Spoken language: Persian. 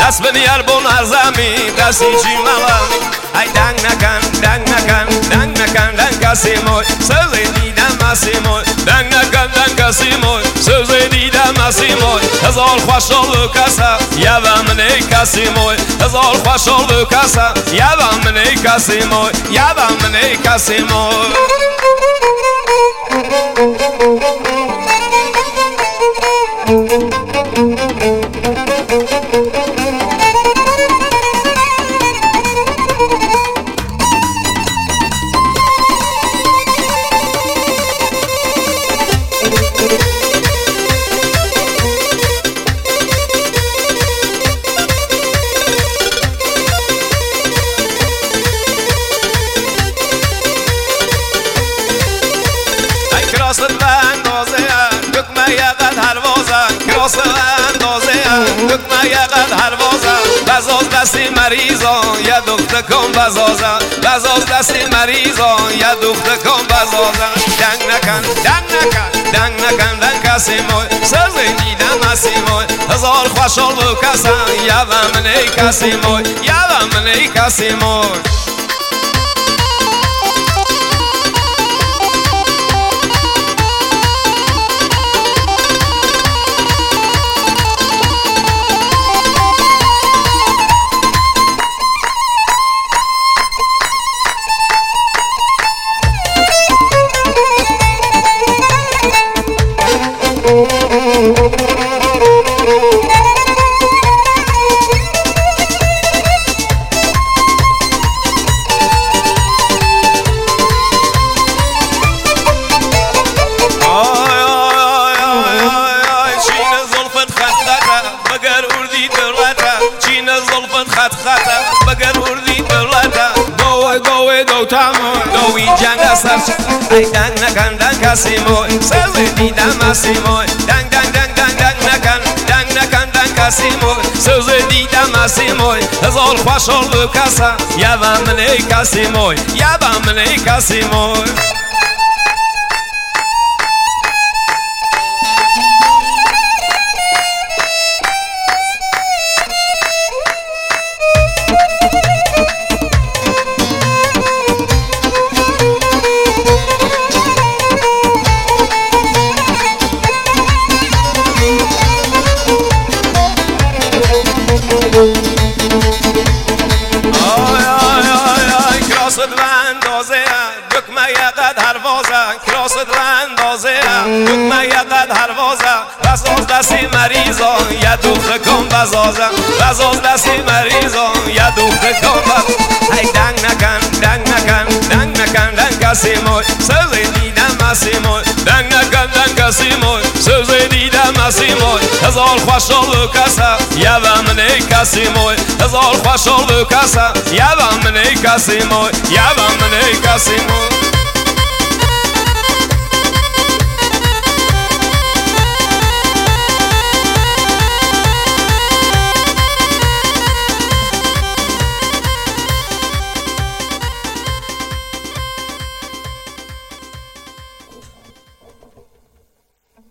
دست بنیر بون زمین دستی چی موامی ای دنگ نکن کسی موی سوزه دیدم مسی موی دنگ نکن کسی موی سوزه دیدم مسی موی هزار خوش oldu kasa yavam ne kasi موی هزار خوش oldu kasa yavam ne kasi موی yavam ne kasi موی کراس اندازه دکمه یقد هروازه کراس اندازه دکمه یقد هروازه بزاز دستی مریضان یه دخت کن بزازه بزاز دستی مریضان یه دخت کن بزازه دنگ نکن کسی موی سرزه دیدم اسی موی هزار خوش oldu کسا یوم نی کسی موی یوم نی کسی موی بگر وردی دلتا گوه دو تامو گوی جنگ سرچ ای دنگ نکن کسی موی سوزه دیدم اسی موی دنگ نکن کسی موی سوزه دیدم اسی موی هزار خوش oldu کسا یوم نی کسی موی یوم نی کسی موی کراست و اندازه دکمه یقد هروازه کراست و اندازه دکمه یقد هروازه بزاز دستی مریضان یه دوخه کن بزازه بزاز دستی مریضان یه دوخه کن بزازه ای دنگ نکن کسی موی سوزه دیدم اسی موی دنگ نکن کسی موی سوزه دیدم اسی موی هزار خوش oldu کسا یوم نی کسی موی هزار خوش oldu کسا یوم نی کسی موی یوم نی کسی موی